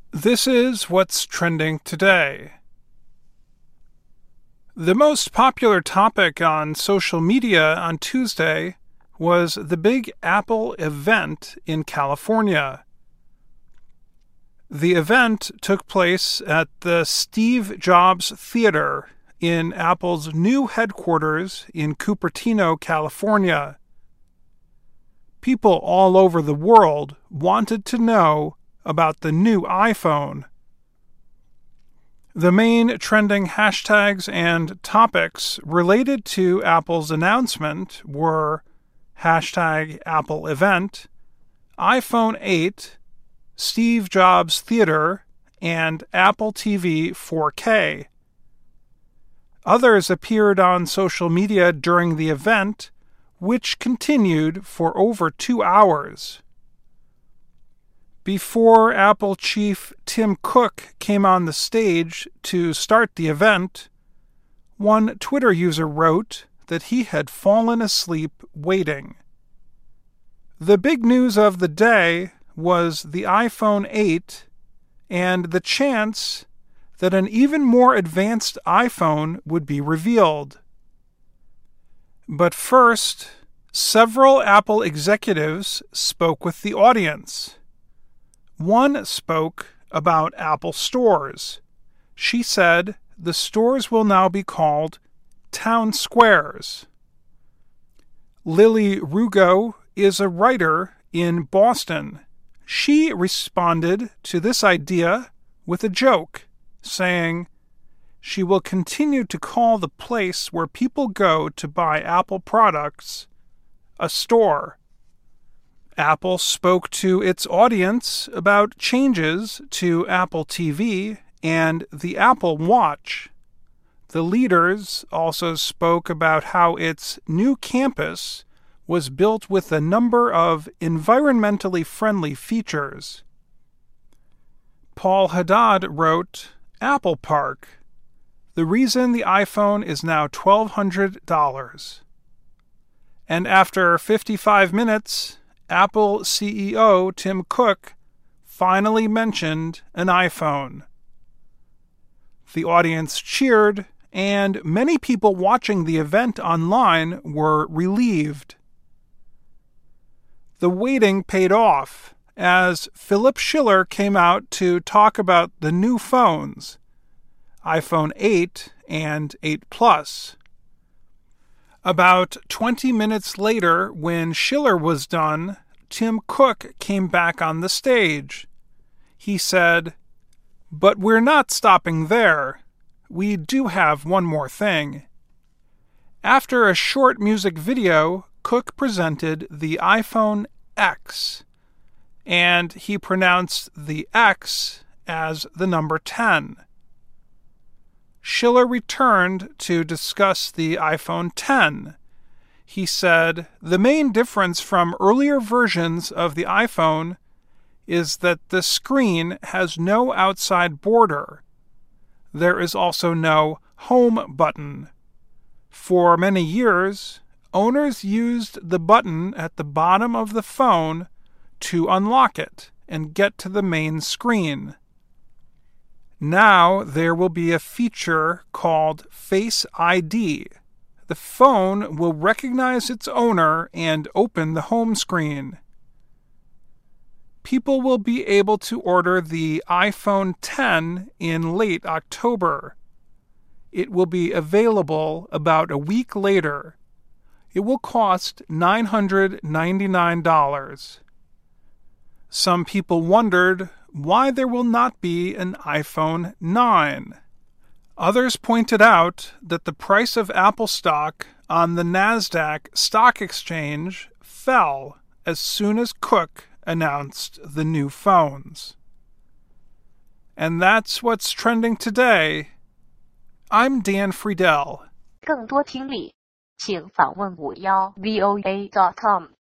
This is what's trending today. The most popular topic on social media on Tuesday was the big Apple event in California. The event took place at the Steve Jobs Theater in Apple's new headquarters in Cupertino, California. People all over the world wanted to know about the new iPhone. The main trending hashtags and topics related to Apple's announcement were #AppleEvent, iPhone 8, Steve Jobs Theater, and Apple TV 4K. Others appeared on social media during the event, which continued for over 2 hours. Before Apple chief Tim Cook came on the stage to start the event, one Twitter user wrote that he had fallen asleep waiting. The big news of the day was the iPhone 8 and the chance that an even more advanced iPhone would be revealed. But first, several Apple executives spoke with the audience. One spoke about Apple stores. She said the stores will now be called town squares. Lily Rugo is a writer in Boston. She responded to this idea with a joke, saying she will continue to call the place where people go to buy Apple products a store. Apple spoke to its audience about changes to Apple TV and the Apple Watch. The leaders also spoke about how its new campus was built with a number of environmentally friendly features. Paul Haddad wrote, Apple Park. The reason the iPhone is now $1,200. And after 55 minutes, Apple CEO Tim Cook finally mentioned an iPhone. The audience cheered, and many people watching the event online were relieved. The waiting paid off as Philip Schiller came out to talk about the new phones, iPhone 8 and 8 Plus. About 20 minutes later, when Schiller was done, Tim Cook came back on the stage. He said, "But we're not stopping there. We do have one more thing." After a short music video, Cook presented the iPhone X, and he pronounced the X as the number 10. Schiller returned to discuss the iPhone X. He said, the main difference from earlier versions of the iPhone is that the screen has no outside border. There is also no home button. For many years, owners used the button at the bottom of the phone to unlock it and get to the main screen. Now there will be a feature called Face ID. The phone will recognize its owner and open the home screen. People will be able to order the iPhone X in late October. It will be available about a week later. It will cost $999. Some people wondered why there will not be an iPhone 9. Others pointed out that the price of Apple stock on the Nasdaq Stock Exchange fell as soon as Cook announced the new phones. And that's what's trending today. I'm Dan Friedel. 更多听力，请访问51voa.com。